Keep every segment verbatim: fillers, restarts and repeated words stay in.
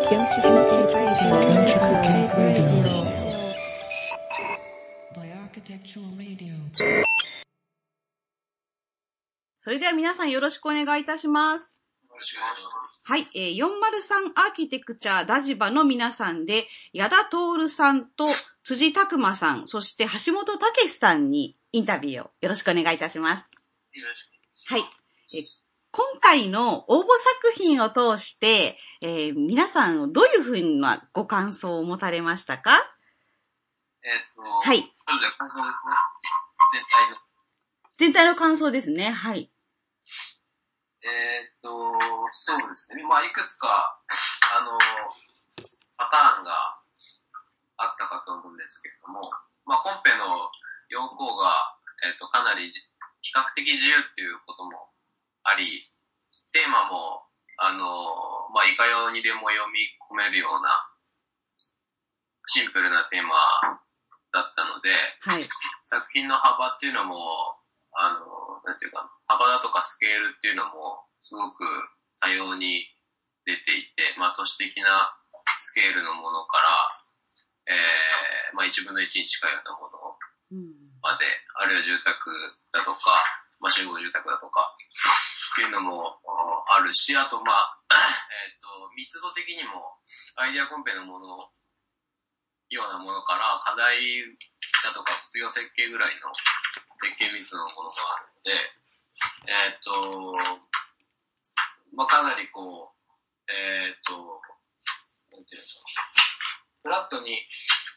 それでは皆さんよろしくお願いいたします。 よろしくお願いします。 はい、えー、よんまるさんアーキテクチャダジバの皆さんで、矢田徹さんと辻拓馬さん、そして橋本武さんにインタビューをよろしくお願いいたします。 よろしくお願いします。 はい。えー今回の応募作品を通して、えー、皆さんどういうふうなご感想を持たれましたか？ えー、っと、 はい。 まずは感想ですね。全体の。 全体の感想ですね。はい。 えー、っと、そうですね。まあ、いくつか、あの、パターンがあったかと思うんですけれども、まあ、コンペの要項が、えー、っと、かなり比較的自由っていうこともあり、テーマも、あの、まあ、いかようにでも読み込めるような、シンプルなテーマだったので、 はい、 作品の幅っていうのも、あの、なんていうか、幅だとかスケールっていうのも、すごく多様に出ていて、まあ、都市的なスケールのものから、えー、まあ、いちぶんのいちに近いようなものまで、あるいは住宅だとか、まあ、集合住宅だとか、っていうのもあるし、あと、まあ、えっと、密度的にも、アイデアコンペのもの、ようなものから、課題だとか卒業設計ぐらいの設計密度のものがあるので、えっと、まあ、かなりこう、えっと、なんていうの、フラットに、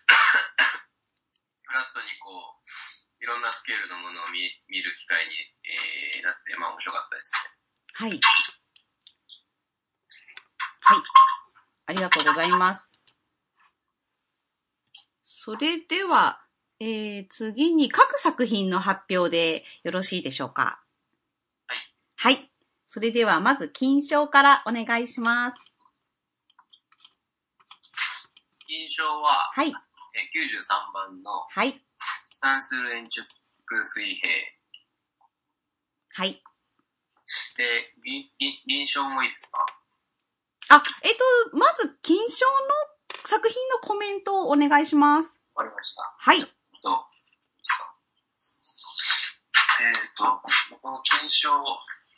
フラットにこう、いろんなスケールのものを 見, 見る機会に、えー、なって、まあ面白かったですね。 はい。はい。ありがとうございます。それでは、えー、次に各作品の発表でよろしいでしょうか。 はい。 はい。それではまず金賞からお願いします。 金賞は、 はい。 えー、きゅうじゅうさんばんの、 はい。 算数円直水平。 はい。 で、銀、銀賞もいいですか？ あ、えっと、まず金賞の作品のコメントをお願いします。 わかりました。 はい。 えっと、えっと、この金賞の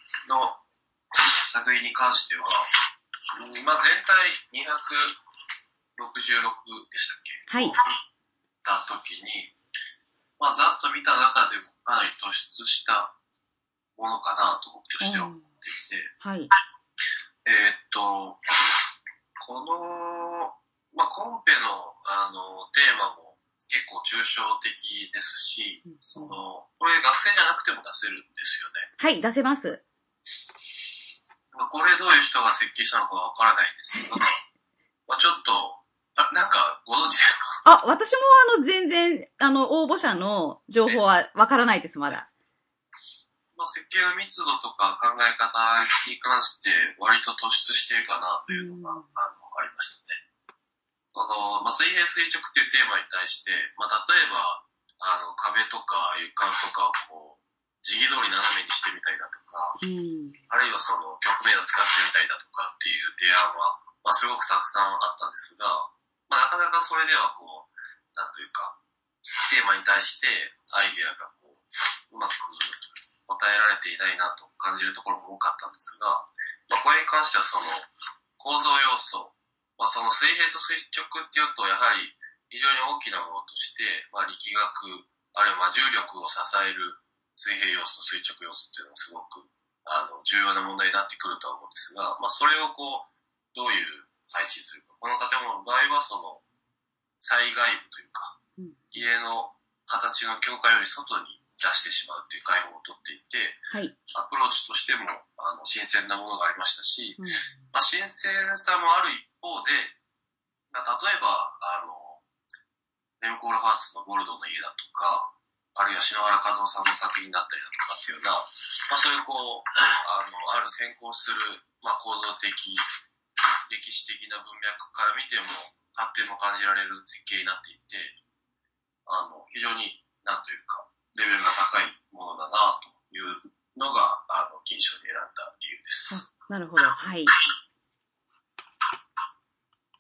作品に関しては、まあ、全体にひゃくろくじゅうろくでしたっけ？ はい。 見たときに、まあ、ざっと見た中でもかなり突出したものかなと僕としては思っていて、 はい。 えー、っと、この、まあ、コンペの、あの、テーマも結構抽象的ですし、うん、その、これ学生じゃなくても出せるんですよね。 はい、出せます。 これどういう人が設計したのかわからないんですけど、まあちょっと、なんかご存知ですか？ あ、私もあの全然、あの応募者の情報はわからないです、まだ。 まあ、設計の密度とか考え方に関して割と突出しているかなというのが、うん、あのありましたね。あの、まあ、水平垂直というテーマに対して、まあ、例えば、あの、壁とか床とかをこう、時期通り斜めにしてみたりだとか、うん、あるいはその曲面を使ってみたりだとかっていう提案は、まあ、すごくたくさんあったんですが、まあ、なかなかそれではこう、なんというか、テーマに対してアイデアがこう、うまく答えられていないなと感じるところも多かったんですが、まあ、これに関してはその構造要素、まあ、その水平と垂直っていうとやはり非常に大きなものとして、まあ、力学、あるいはまあ重力を支える水平要素、垂直要素っていうのがすごくあの重要な問題になってくるとは思うんですが、まあ、それをこう、どういう配置するか。この建物の場合はその災害部というか、家の形の境界より外に出してしまうという解法をとっていて、はい、アプローチとしてもあの新鮮なものがありましたし、うん、まあ、新鮮さもある一方で、まあ、例えばあのレムコールハウスのボルドーの家だとか、あるいは篠原和夫さんの作品だったりだとかっていうような、まあ、そういうこうあのある先行する、まあ、構造的歴史的な文脈から見ても発展も感じられる設計になっていて、あの非常になんというかレベルが高いものだなというのがあの金賞で選んだ理由です。 なるほど、はい。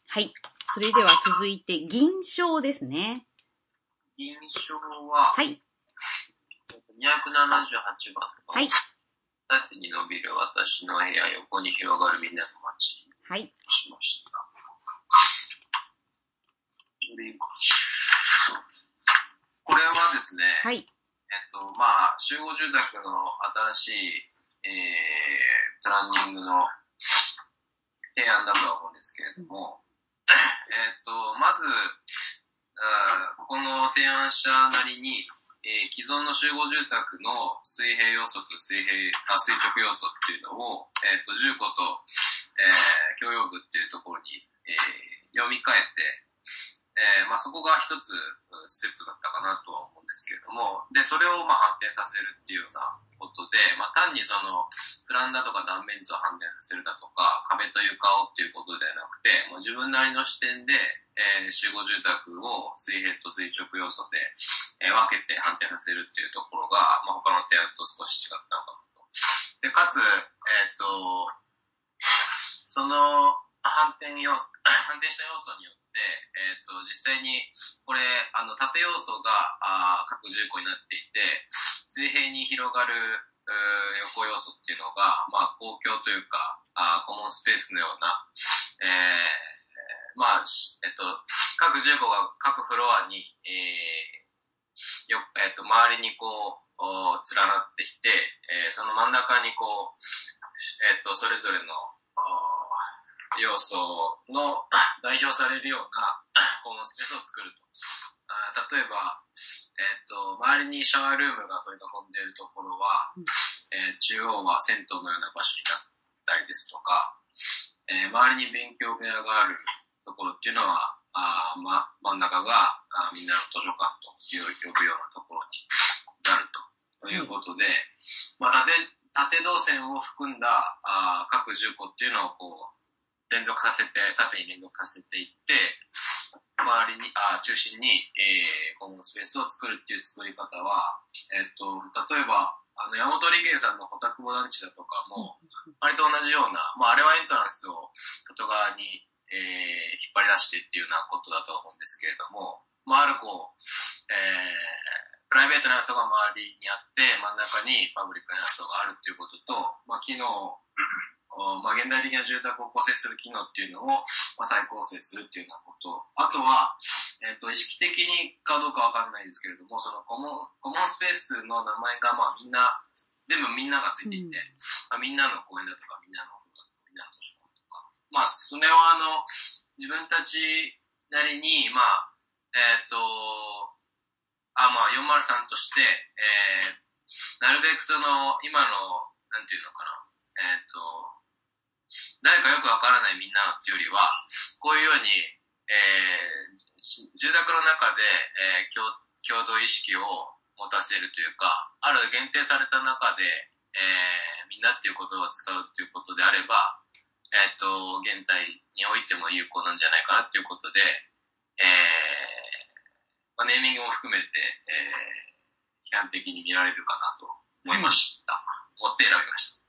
はい。それでは続いて、銀賞ですね。 銀賞は、 はい。 にひゃくななじゅうはちばんの、 はい。 縦に伸びる私の部屋、横に広がるみんなの街。 はい。 しました。これはですね、 はい。 えっと、まあ、集合住宅の新しい、えー、プランニングの提案だとは思うんですけれども、えっと、まず、この提案者なりに、えー、既存の集合住宅の水平要素と水平、あ、垂直要素っていうのを、えっと、住戸と、えー、共用部っていうところに、えー、読み替えて、えー、まあそこが一つステップだったかなとは思うんですけれども、で、それをまあ反転させるっていうようなことで、まあ単にその、プランだとか断面図を反転させるだとか、壁と床をっていうことではなくて、もう自分なりの視点で、えー、集合住宅を水平と垂直要素で、えー、分けて反転させるっていうところが、まあ他の提案と少し違ったのかなと。で、かつ、えっと、その反転要素、反転した要素によって、えっと、実際に、これ、あの、縦要素が、あ各じゅうこになっていて、水平に広がる、横要素っていうのが、まあ、公共というか、あコモンスペースのような、えー、まあ、えっと、各じゅうこが各フロアに、えー、よ、えっと、周りにこう、連なっていて、えー、その真ん中にこう、えっと、それぞれの、要素の代表されるようなコモンスペースを作ると。例えば、えっと、周りにシャワールームが取り囲んでいるところは、えー、中央は銭湯のような場所になったりですとか、えー、周りに勉強部屋があるところっていうのは、あま、真ん中があみんなの図書館と呼ぶようなところになるということで、まあ、縦、縦動線を含んだあ各じゅうこっていうのをこう、連続させて、縦に連続させていって、周りに、あ中心に、えー、コモンスペースを作るっていう作り方は、えっと、例えば、あの、山本理恵さんのホタクボ団地だとかも、割と同じような、まあ、あれはエントランスを外側に、えー、引っ張り出してっていうようなことだと思うんですけれども、まあ、あるこう、えー、プライベートな要素が周りにあって、真ん中にパブリックな要素があるっていうことと、まあ、機能、まあ、現代的な住宅を構成する機能っていうのを、まあ、再構成するっていうようなこと。あとは、えっと、意識的にかどうかわかんないですけれども、そのコモン、コモンスペースの名前が、まあ、みんな、全部みんながついていて、うんまあ、みんなの公園だとか、みんなのお風呂だとか、みんなの図書館とか。まあ、それはあの、自分たちなりに、まあ、えっと、あ、まあ、よんまるさんとして、えー、なるべくその、今の、なんていうのかな、えっと、誰かよくわからないみんなのっていうよりは、こういうように、えー、住宅の中で、えー、共、共同意識を持たせるというか、ある限定された中で、えー、みんなっていう言葉を使うっていうことであれば、えっと、現代においても有効なんじゃないかなっていうことで、えー、まあ、ネーミングも含めて、えー、批判的に見られるかなと思いました。うん、思って選びました。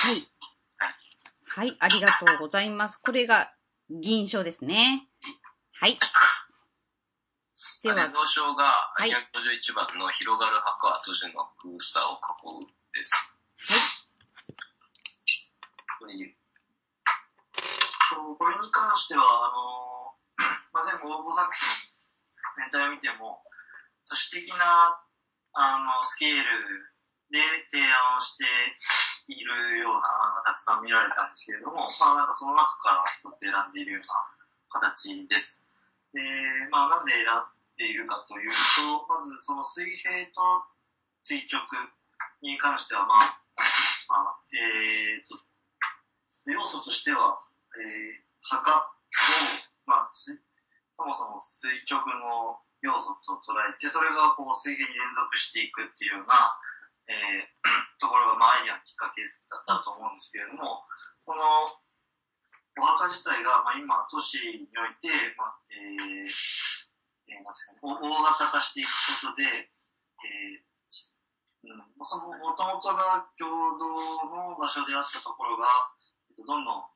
はい。はい、ありがとうございます。これが銀賞ですね。はい。 では、銅賞がにひゃくごじゅういちばんの広がる墓は閉じの空さを囲うです。はい。これそう、これに関しては、あの、まあ、全部応募作品全体を見ても、都市的な、あの、スケールで提案をしているような案がたくさん見られたんですけれども、まあなんかその中から一つ選んでいるような形です。で、まあなんで選んでいるかというと、まずその水平と垂直に関しては、まあ、まあ、えーと、要素としては、えー、墓を、まあ、そもそも垂直の要素と捉えて、それがこう水平に連続していくっていうような、えー、ところが、まあ、アイデアのきっかけだったと思うんですけれども、このお墓自体が、まあ、今、都市において、まあえーえーなんですかね、大型化していくことで、えーうん、そのもともとが共同の場所であったところが、どんどん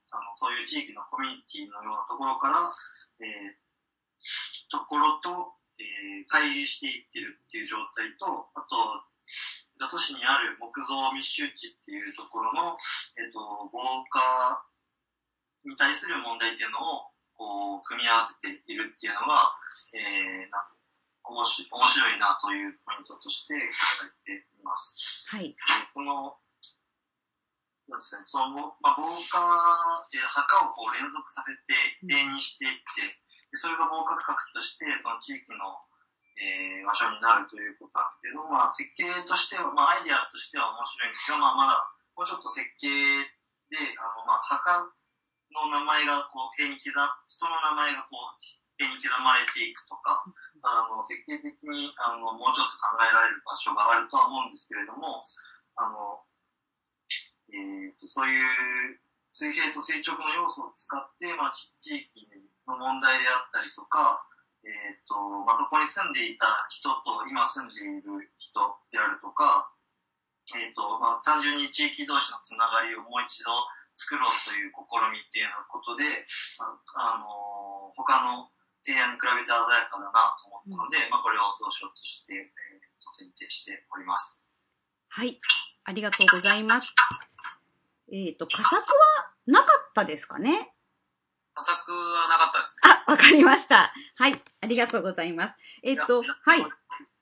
あの、そういう地域のコミュニティのようなところから、えー、ところと、えー、乖離していってるっていう状態と、あと、都市にある木造密集地っていうところの、えっと、防火に対する問題っていうのを、こう、組み合わせているっていうのが、えー、な面白い、面白いなというポイントとして考えています。 はい。 その、そうですね、その、まあ、防火、えー、墓をこう連続させて、例にしていって、でそれが防火区画として、その地域の、えー、場所になるということなんですけど、まあ、設計としては、まあ、アイデアとしては面白いんですが、まあ、まだ、もうちょっと設計で、あの、まあ、墓の名前が、こう、塀に刻、人の名前が、こう、塀に刻まれていくとか、あの、設計的に、あの、もうちょっと考えられる場所があるとは思うんですけれども、あの、えーと、そういう水平と垂直の要素を使って、まあ、地域の問題であったりとか、えーと、まあ、そこに住んでいた人と今住んでいる人であるとか、えーと、まあ、単純に地域同士のつながりをもう一度作ろうという試みっていうようなことで、あ、あの、他の提案に比べて鮮やかだなと思ったので、うん、まあ、これをどうしようとして、えー、選定しております。 はい。ありがとうございます。えっと、佳作はなかったですかね？ 佳作はなかったですね。あ、わかりました。はい。ありがとうございます。えっと、はい。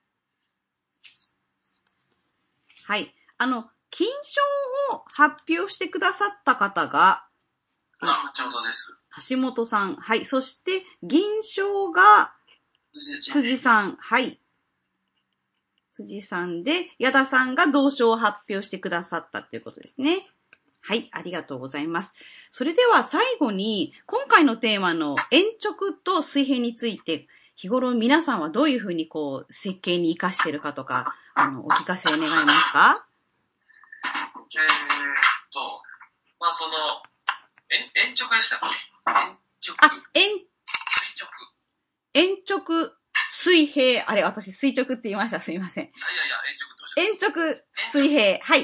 はい。あの、金賞を発表してくださった方が、 橋本です。 橋本さん。はい。そして、銀賞が、辻さん。はい。辻さんで、矢田さんが同賞を発表してくださったということですね。はい、ありがとうございます。それでは最後に、今回のテーマの鉛直と水平について、日頃皆さんはどういうふうにこう、設計に活かしているかとか、あの、お聞かせ願えますか？ えーっと、まあその、鉛直でしたっけ？鉛直。 あ、鉛、 垂直。 鉛直、水平、あれ、私垂直って言いました。すみません。いやいやいや、鉛直とおっしゃる。鉛直、水平、はい。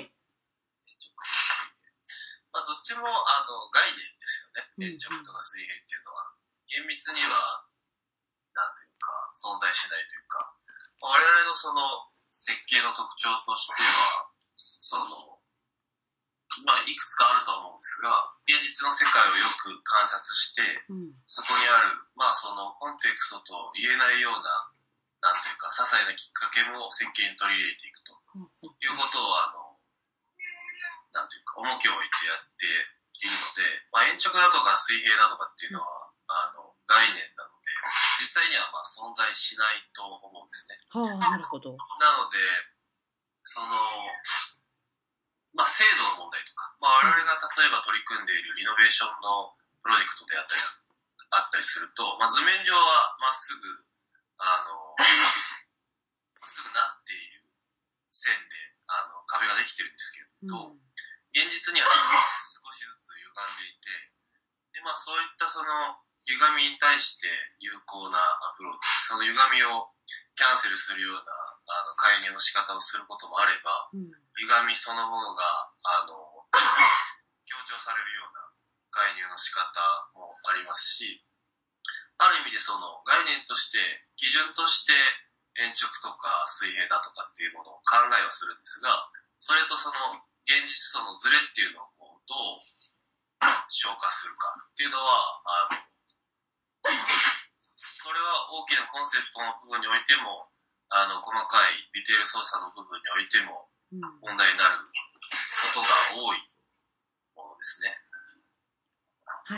まあ、どっちも、あの、概念ですよね。鉛直とか水平っていうのは。厳密には、なんというか、存在しないというか、我々のその、設計の特徴としては、その、まあ、いくつかあると思うんですが、現実の世界をよく観察して、うん、そこにある、まあ、その、コンテクストと言えないような、なんというか、些細なきっかけも設計に取り入れていくということを、あの、なんていうか、重きを置いてやっているので、まあ、鉛直だとか水平だとかっていうのは、あの、概念なので、実際にはまあ存在しないと思うんですね。 はあ、なるほど。 なので、その、まあ、制度の問題とか、まあ、我々が例えば取り組んでいるイノベーションのプロジェクトであったり、あったりすると、まあ、図面上はまっすぐ、あの、まっすぐなっている線で、あの、壁ができてるんですけれど、うん、現実には少しずつ歪んでいて、で、まあそういったその歪みに対して有効なアプローチ、その歪みをキャンセルするようなあの介入の仕方をすることもあれば、うん、歪みそのものがあの強調されるような介入の仕方もありますし、ある意味でその概念として、基準として鉛直とか水平だとかっていうものを考えはするんですが、それとその現実とのズレっていうのをどう消化するかっていうのは、あの、それは大きなコンセプトの部分においても、あの、細かいディテール操作の部分においても、問題になることが多いものですね。 はい。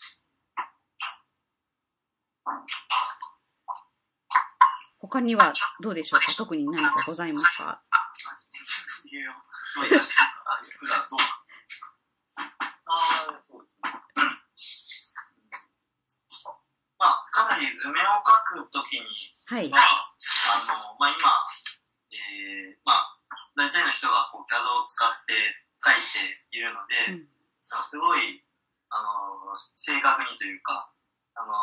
他にはどうでしょうか？特に何かございますか？ どうですか？普段どうああ、そうですね。まあ、かなり図面を描くときには、はい、あの、まあ今、えー、まあ、大体の人がこう キャド を使って描いているので、うん、すごい、あの、正確にというか、あの、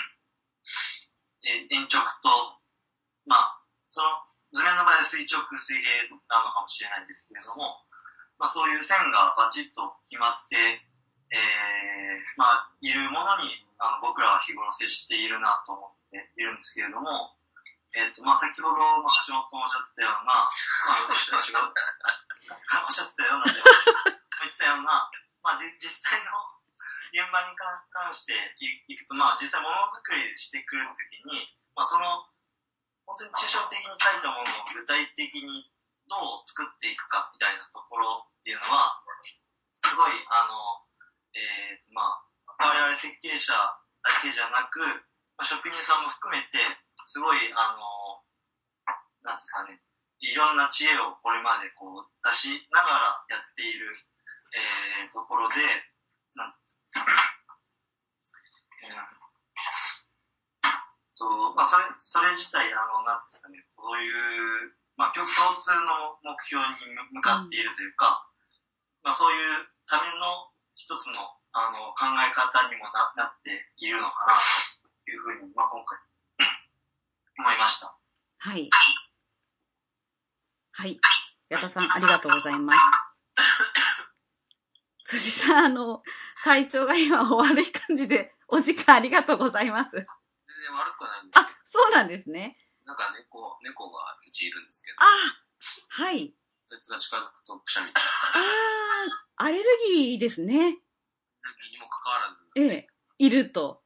え鉛直と、まあ、その、図面の場合は垂直水平なのかもしれないんですけれども、まあそういう線がバチッと決まってえー、まあ、いるものにあの僕らは日頃接しているなと思っているんですけれども、えっと、まあ、先ほど、まあ、橋本もおっしゃってたような、まあ、おっしゃってたような、おっしゃってたような、言ってたような、まあ、実際の現場に関していくと、まあ、実際ものづくりしてくるときに、まあ、その、本当に抽象的に書いたものを具体的にどう作っていくかみたいなところっていうのは、すごい、あの、えっと、まあ、我々設計者だけじゃなく、まあ、職人さんも含めて、すごい、あの、なんですかね、いろんな知恵をこれまでこう出しながらやっている、えー、ところで、なんですか、えー、と、まあ、それ、それ自体、あの、なんですかね、こういう、まあ、共通の目標に向かっているというか、まあ、そういうための一つの、あの、考え方にも な, なっているのかな、というふうに、まあ、今回、思いました。 はい。はい。矢田さん、ありがとうございます。辻さん、あの、会長が今悪い感じで、お時間ありがとうございます。全然悪くはないんですけど。 あ、そうなんですね。 なんか猫、猫がうちいるんですけど。 あ、はい。 そいつが近づくとくしゃみたいな。あー、アレルギーですね。アレルギーにもかかわらず。 ええ、いると。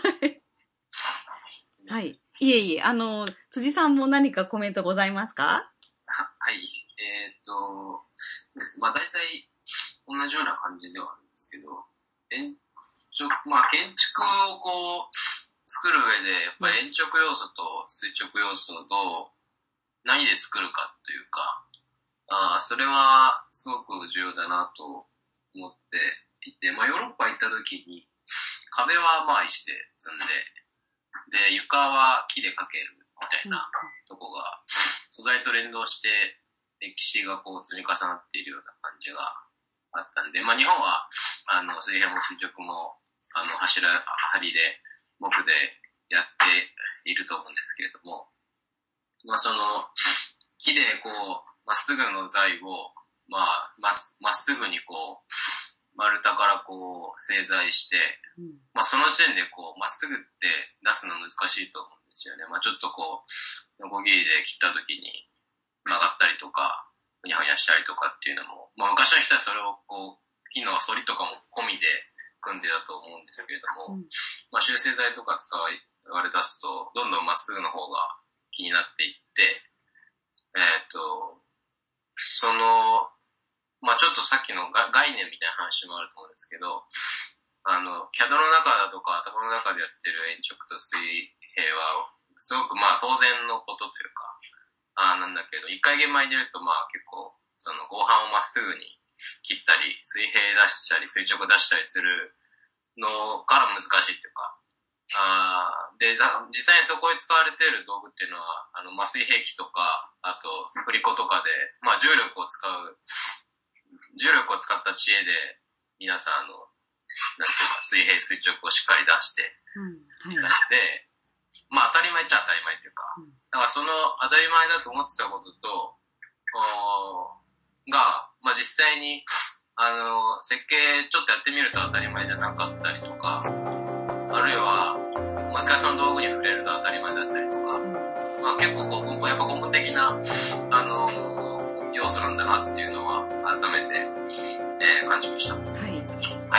はい。いえいえ、あの、辻さんも何かコメントございますか？ は、はい。えー、っと、まあ大体同じような感じではあるんですけど、延直、まあ建築をこう作る上で、やっぱり延直要素と垂直要素をどう、何で作るかというか、あそれはすごく重要だなと思っていて、まあヨーロッパ行った時に壁はまあ石で積んで、で、床は木でかけるみたいなとこが、素材と連動して歴史がこう積み重なっているような感じがあったんで、まあ日本は、あの、水平も垂直も、あの、柱、梁で、木でやっていると思うんですけれども、まあその、木でこう、まっすぐの材を、まあ、まっ、まっすぐにこう、丸太からこう製材して、うん、まあその時点でこうまっすぐって出すの難しいと思うんですよね。まあちょっとこう、ノコギリで切った時に曲がったりとか、ふにゃふにゃしたりとかっていうのも、まあ昔の人はそれをこう、木の反りとかも込みで組んでだと思うんですけれども、うん、まあ修正材とか使われ出すと、どんどんまっすぐの方が気になっていって、えっと、その、まあちょっとさっきの概念みたいな話もあると思うんですけど、あの、キャド の中だとか頭の中でやってる延直と水平は、すごくまあ当然のことというか、あなんだけど、一回現場に出るとまあ結構、その合板をまっすぐに切ったり、水平出したり、垂直出したりするのから難しいというか、あで、実際にそこで使われている道具っていうのは、あの、麻酔兵器とか、あと、振り子とかで、まあ重力を使う、重力を使った知恵で皆さんあのなんていうか水平垂直をしっかり出して、うんはい、なのでまあ当たり前っちゃ当たり前というか、うん、だからその当たり前だと思ってたこととがまあ実際にあの設計ちょっとやってみると当たり前じゃなかったりとか、あるいはもう一回その道具に触れると当たり前だったりとか、まあ結構こうやっぱ根本的なあの要素なんだなっていうのは改めて、えー、感じました。はい。はい。